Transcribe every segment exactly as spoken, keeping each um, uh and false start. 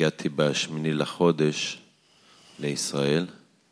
הגעתי בשמיני לחודש לישראל.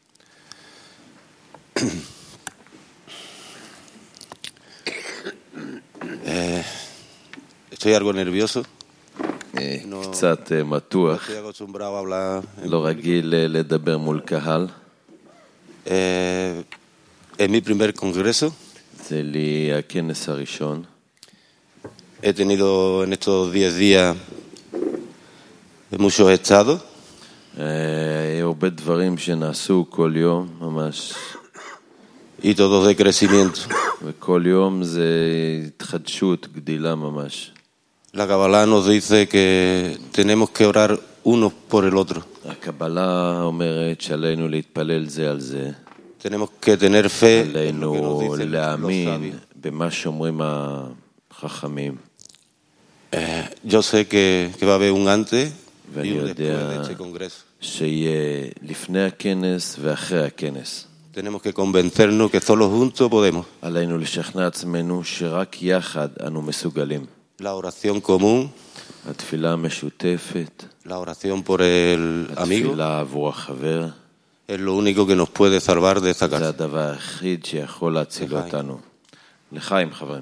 Estoy algo nervioso. קצת מתוח, Estoy acostumbrado a hablar. לא רגיל לדבר מול קהל. Eh, es mi primer congreso. זה לי הכנס הראשון. He tenido en estos diez días muchos estados. היו הרבה דברים שנעשו כל יום, ממש. Y todos de crecimiento. וכל יום זה התחדשות, גדילה ממש. La Kabbalah nos dice que tenemos que orar unos por el otro. הקבלה אומרת שעלינו להתפלל זה על זה. Tenemos que tener fe en lo que nos עלינו dicen los להאמין sabios. במה שאומרים החכמים. Eh, yo sé que, que va a haber un antes y ואני un después de יודע este congreso. שיהיה לפני הכנס ואחרי הכנס. Tenemos que convencernos que solo juntos podemos. עלינו לשכנע עצמנו שרק יחד אנו מסוגלים. La oración común, התפילה המשותפת, la oración por el amigo, התפילה עבור החבר, es lo único que nos puede salvar de esta זה casa. הדבר היחיד שיכול להציל אותנו. לחיים, חברים.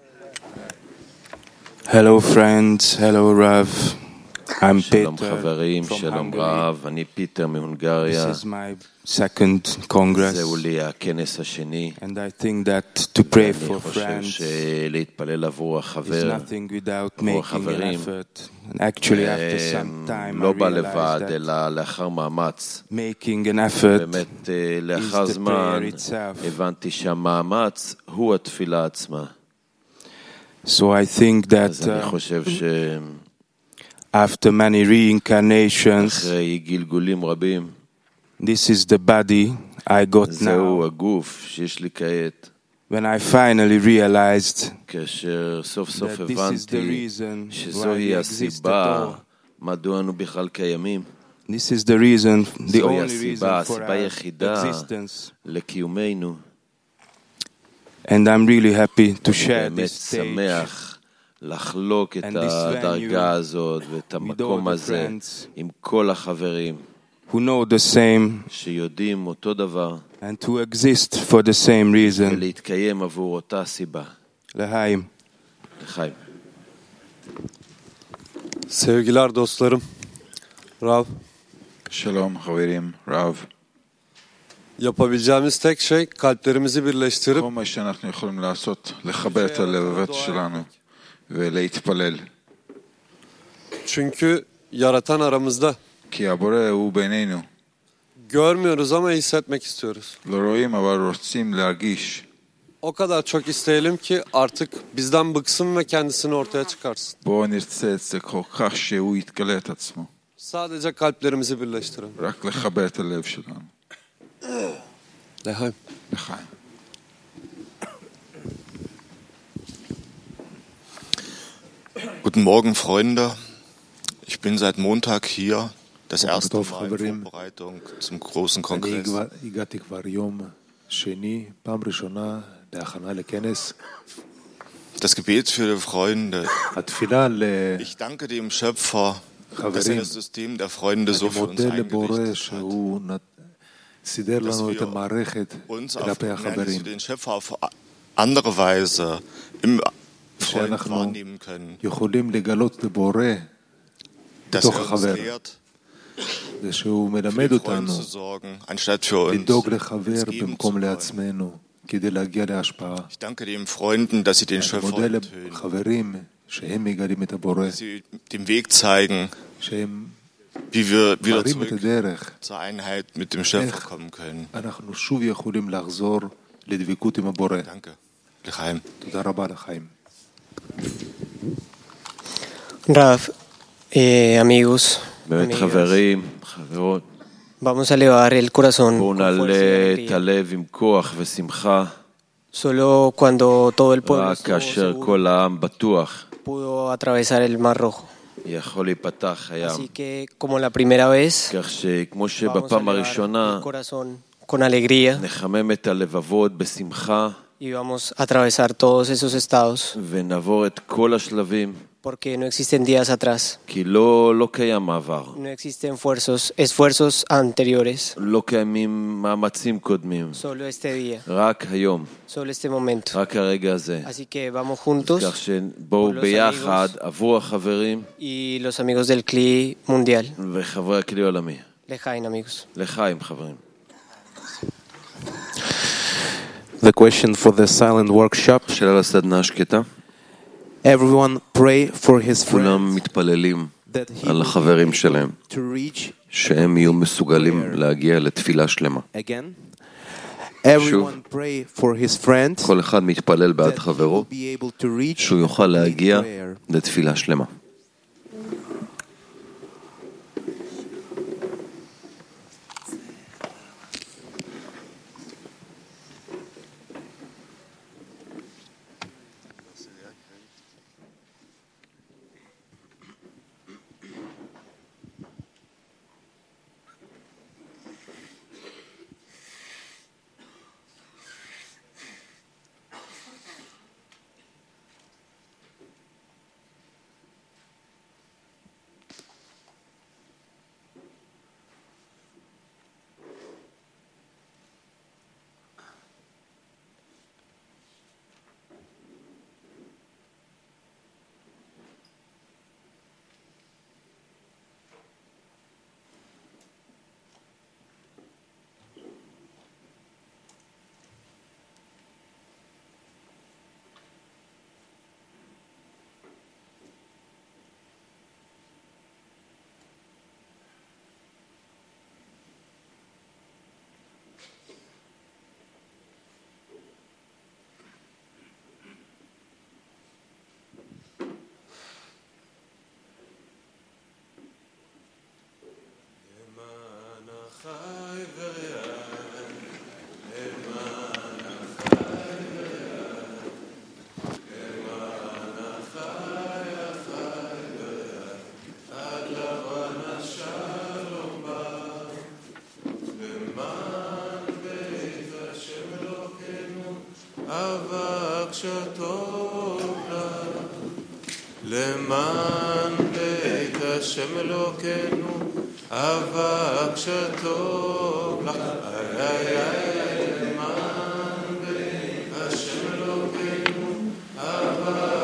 Hello friends, hello Rav. I'm שלום Peter חברים, from שלום Hungary. רב, אני פיטר מהונגריה. This is my second congress, זהו לי הכנס השני. and I think that to pray אני for חושב friends שלהתפלל עבור is החבר, nothing without עבור making an החברים, effort. And actually, after some time, I לא בא לבד, realized that אלא לאחר מאמץ. making an effort באמת, לאחר is the זמן, prayer itself. הבנתי שהמאמץ הוא התפילה עצמה. So I think that אז אני uh, חושב after many reincarnations, שאחרי גלגולים רבים, this is the body I got זהו now. הגוף שיש לי כעת, When I finally realized כאשר סוף סוף that this is the הבנתי reason why שזוהי we exist at הסיבה all. מדוע אנו בכלל קיימים, This is the reason, the זוהי only הסיבה, reason for הסיבה our היחידה existence. לקיומנו. And I'm really happy to אני share באמת this stage שמח לחלוק את and this הדרגה venue הזאת ואת with all המקום the הזה friends עם כל החברים who know the same שיודעים אותו דבר and to exist for the same reason. ולהתקיים עבור אותה סיבה. L'chaim. לחיים. Sevgiler dostlarım. Rav, שלום חברים, רב. yapabileceğimiz tek şey kalplerimizi birleştirip כל מה שאנחנו יכולים לעשות, לחבר את הלבבות שלנו ולהתפלל. çünkü yaratan aramızda. כי הבורא הוא בינינו. Görmüyoruz ama hissetmek istiyoruz. לא רואים אבל רוצים להרגיש. O kadar çok isteyelim ki artık bizden bıksın ve kendisini ortaya çıkarsın. בואו נרצה את זה כל כך שהוא יתגלה את עצמו. Sadece kalplerimizi birleştirelim. רק לחבר את הלב שלנו. Lehaim. לחיים. Guten Morgen, Freunde. Ich bin seit Montag hier, das erste Mal in Vorbereitung zum großen Kongress. הגעתי כבר יום שני, פעם ראשונה להכנה לכנס. Das Gebet für die Freunde. התפילה Ich danke dem Schöpfer, dass er לחברים. das System der Freunde so אני für uns מודה לבורא eingerichtet hat. שהוא נת- סידר לנו את המערכת Uns auf, כלפי nein, החברים. den Schöpfer auf andere Weise im Freund שאנחנו wahrnehmen können. יכולים לגלות לבורא Dass בתוך er uns החבר. lehrt, זה שהוא für מלמד den Freund אותנו zu sorgen, anstatt für uns לדאוג uns לחבר geben zu במקום wollen. לעצמנו, כדי להגיע להשפעה. Ich danke den Freunden, dass sie den אני Schöpfer מודה enthüllen, לחברים שהם מגלים את הבורא, dass sie den Weg zeigen, שהם wie wir wieder מראים את zurück הדרך, zur Einheit mit dem Schöpfer איך kommen können. אנחנו שוב יכולים לחזור לדבקות עם הבורא. Danke. L'chaim. תודה רבה לחיים. Rav, eh, amigos, באמת amigas, חברים, חברות, vamos a elevar el corazón בואו con fuerza y נעלה את alegría. הלב עם כוח ושמחה, Solo cuando todo el pueblo רק estuvo כאשר seguro, כל העם בטוח pudo atravesar el Mar Rojo. יכול להיפתח הים. Así que, como la primera vez, כך שכמו vamos a שבפעם elevar הראשונה el corazón con alegría נחמם את הלבבות בשמחה y vamos a atravesar todos esos estados, ונעבור את כל השלבים, porque no existen días atrás, כי לא, לא קיים העבר. no existen esfuerzos, esfuerzos anteriores, לא קיימים מאמצים קודמים. solo este día, רק היום, solo este momento. רק הרגע הזה. Así que vamos juntos כך שבואו los ביחד amigos. עבור החברים y los amigos del C L I mundial. וחברי הכלי העולמי. Lejain, amigos. לחיים חברים. The question for the silent workshop. שאלה לסדנה השקטה. Everyone pray for his כולם friends מתפללים that he על will החברים be שלהם, able to reach שהם יהיו מסוגלים להגיע לתפילה שלמה. again. Everyone pray for his friends כל אחד מתפלל בעד that he חברו, will be able to reach שהוא יוכל להגיע prayer. לתפילה שלמה. למען בית השם אלוקינו אבק שטוב לך. איי איי איי למען בית השם אלוקינו אבק